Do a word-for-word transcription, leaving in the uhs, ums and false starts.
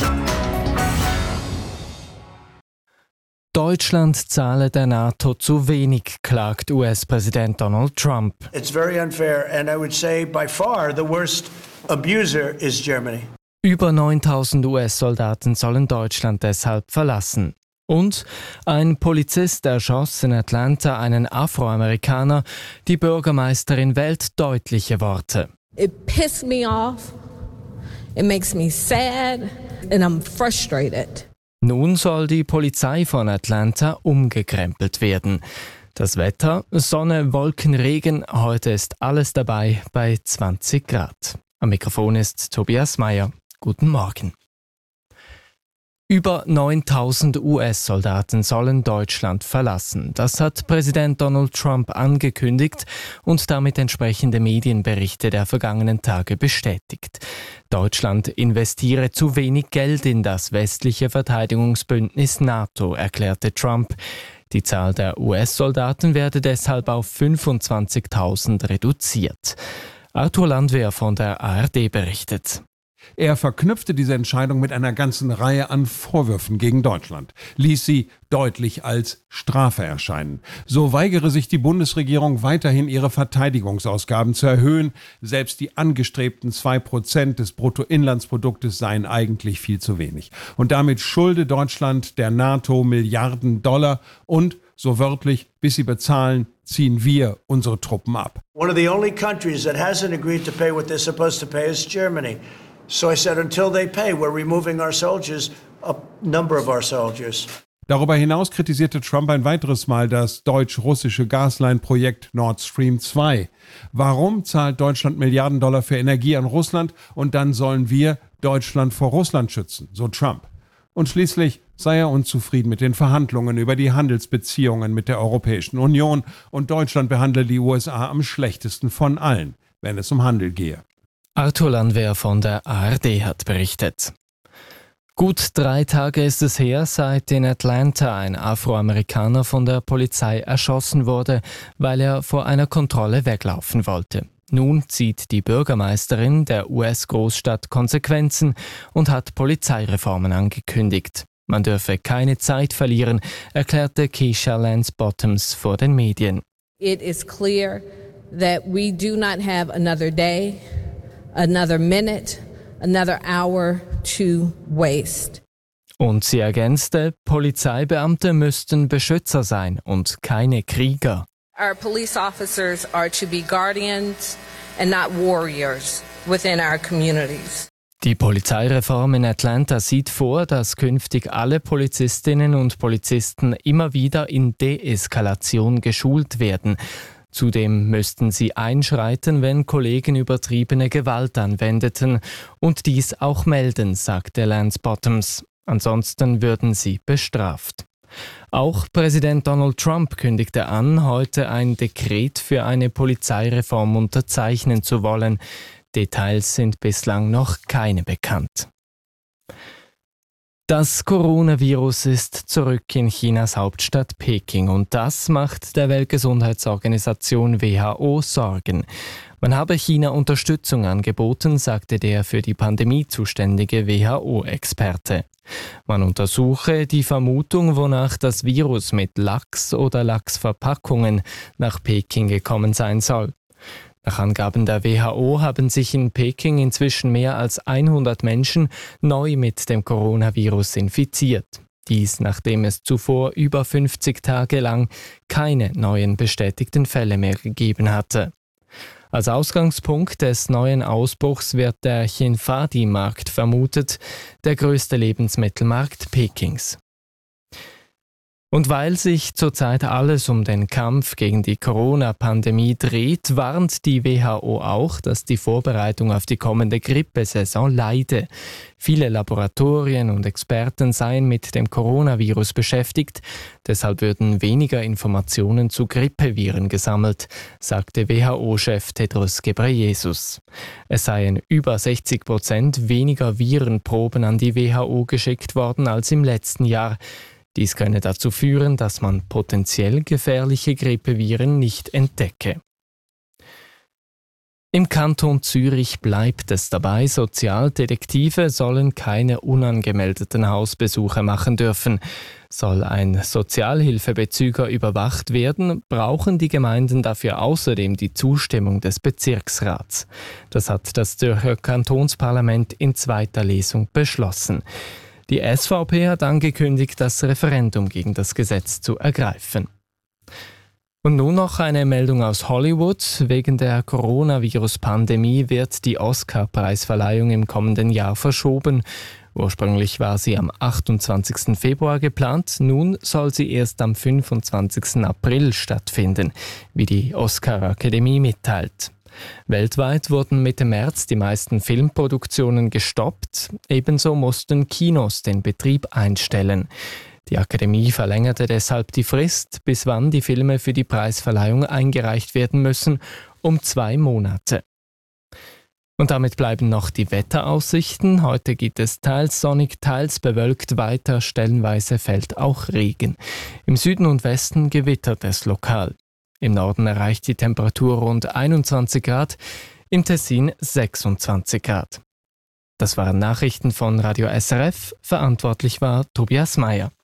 Deutschland zahle der NATO zu wenig, klagt U S-Präsident Donald Trump. It's very unfair and I would say by far the worst abuser is Germany. Über neuntausend U S-Soldaten sollen Deutschland deshalb verlassen. Und ein Polizist erschoss in Atlanta einen Afroamerikaner. Die Bürgermeisterin wählt deutliche Worte. It pissed me off. It makes me sad and I'm frustrated. Nun soll die Polizei von Atlanta umgekrempelt werden. Das Wetter, Sonne, Wolken, Regen, heute ist alles dabei bei zwanzig Grad. Am Mikrofon ist Tobias Meyer. Guten Morgen. Über neuntausend U S-Soldaten sollen Deutschland verlassen. Das hat Präsident Donald Trump angekündigt und damit entsprechende Medienberichte der vergangenen Tage bestätigt. Deutschland investiere zu wenig Geld in das westliche Verteidigungsbündnis NATO, erklärte Trump. Die Zahl der U S-Soldaten werde deshalb auf fünfundzwanzigtausend reduziert. Arthur Landwehr von der A R D berichtet. Er verknüpfte diese Entscheidung mit einer ganzen Reihe an Vorwürfen gegen Deutschland, ließ sie deutlich als Strafe erscheinen. So weigere sich die Bundesregierung weiterhin, ihre Verteidigungsausgaben zu erhöhen. Selbst die angestrebten zwei Prozent des Bruttoinlandsproduktes seien eigentlich viel zu wenig. Und damit schulde Deutschland der NATO Milliarden Dollar und, so wörtlich, bis sie bezahlen, ziehen wir unsere Truppen ab. One of the only countries that hasn't agreed to pay what they're supposed to pay is Germany. So I said, until they pay, we're removing our soldiers, a number of our soldiers. Darüber hinaus kritisierte Trump ein weiteres Mal das deutsch-russische Gasline-Projekt Nord Stream zwei. Warum zahlt Deutschland Milliarden Dollar für Energie an Russland und dann sollen wir Deutschland vor Russland schützen, so Trump. Und schließlich sei er unzufrieden mit den Verhandlungen über die Handelsbeziehungen mit der Europäischen Union und Deutschland behandle die U S A am schlechtesten von allen, wenn es um Handel gehe. Arthur Landwehr von der A R D hat berichtet. Gut drei Tage ist es her, seit in Atlanta ein Afroamerikaner von der Polizei erschossen wurde, weil er vor einer Kontrolle weglaufen wollte. Nun zieht die Bürgermeisterin der U S-Großstadt Konsequenzen und hat Polizeireformen angekündigt. Man dürfe keine Zeit verlieren, erklärte Keisha Lance Bottoms vor den Medien. It is clear that we do not have another day, another minute, another hour to waste. Und sie ergänzte, Polizeibeamte müssten Beschützer sein und keine Krieger. Our police officers are to be guardians and not warriors within our communities. Die Polizeireform in Atlanta sieht vor, dass künftig alle Polizistinnen und Polizisten immer wieder in Deeskalation geschult werden. Zudem müssten sie einschreiten, wenn Kollegen übertriebene Gewalt anwendeten und dies auch melden, sagte Lance Bottoms. Ansonsten würden sie bestraft. Auch Präsident Donald Trump kündigte an, heute ein Dekret für eine Polizeireform unterzeichnen zu wollen. Details sind bislang noch keine bekannt. Das Coronavirus ist zurück in Chinas Hauptstadt Peking und das macht der Weltgesundheitsorganisation W H O Sorgen. Man habe China Unterstützung angeboten, sagte der für die Pandemie zuständige W H O-Experte. Man untersuche die Vermutung, wonach das Virus mit Lachs oder Lachsverpackungen nach Peking gekommen sein soll. Nach Angaben der W H O haben sich in Peking inzwischen mehr als hundert Menschen neu mit dem Coronavirus infiziert. Dies, nachdem es zuvor über fünfzig Tage lang keine neuen bestätigten Fälle mehr gegeben hatte. Als Ausgangspunkt des neuen Ausbruchs wird der Chinfadi-Markt vermutet, der größte Lebensmittelmarkt Pekings. Und weil sich zurzeit alles um den Kampf gegen die Corona-Pandemie dreht, warnt die W H O auch, dass die Vorbereitung auf die kommende Grippesaison leide. Viele Laboratorien und Experten seien mit dem Coronavirus beschäftigt, deshalb würden weniger Informationen zu Grippeviren gesammelt, sagte W H O-Chef Tedros Ghebreyesus. Es seien über sechzig Prozent weniger Virenproben an die W H O geschickt worden als im letzten Jahr. Dies könne dazu führen, dass man potenziell gefährliche Grippeviren nicht entdecke. Im Kanton Zürich bleibt es dabei, Sozialdetektive sollen keine unangemeldeten Hausbesuche machen dürfen. Soll ein Sozialhilfebezüger überwacht werden, brauchen die Gemeinden dafür außerdem die Zustimmung des Bezirksrats. Das hat das Zürcher Kantonsparlament in zweiter Lesung beschlossen. Die S V P hat angekündigt, das Referendum gegen das Gesetz zu ergreifen. Und nun noch eine Meldung aus Hollywood. Wegen der Coronavirus-Pandemie wird die Oscar-Preisverleihung im kommenden Jahr verschoben. Ursprünglich war sie am achtundzwanzigsten Februar geplant, nun soll sie erst am fünfundzwanzigsten April stattfinden, wie die Oscar-Akademie mitteilt. Weltweit wurden Mitte März die meisten Filmproduktionen gestoppt, ebenso mussten Kinos den Betrieb einstellen. Die Akademie verlängerte deshalb die Frist, bis wann die Filme für die Preisverleihung eingereicht werden müssen, um zwei Monate. Und damit bleiben noch die Wetteraussichten. Heute gibt es teils sonnig, teils bewölkt weiter, stellenweise fällt auch Regen. Im Süden und Westen gewittert es lokal. Im Norden erreicht die Temperatur rund einundzwanzig Grad, im Tessin sechsundzwanzig Grad. Das waren Nachrichten von Radio S R F, verantwortlich war Tobias Meyer.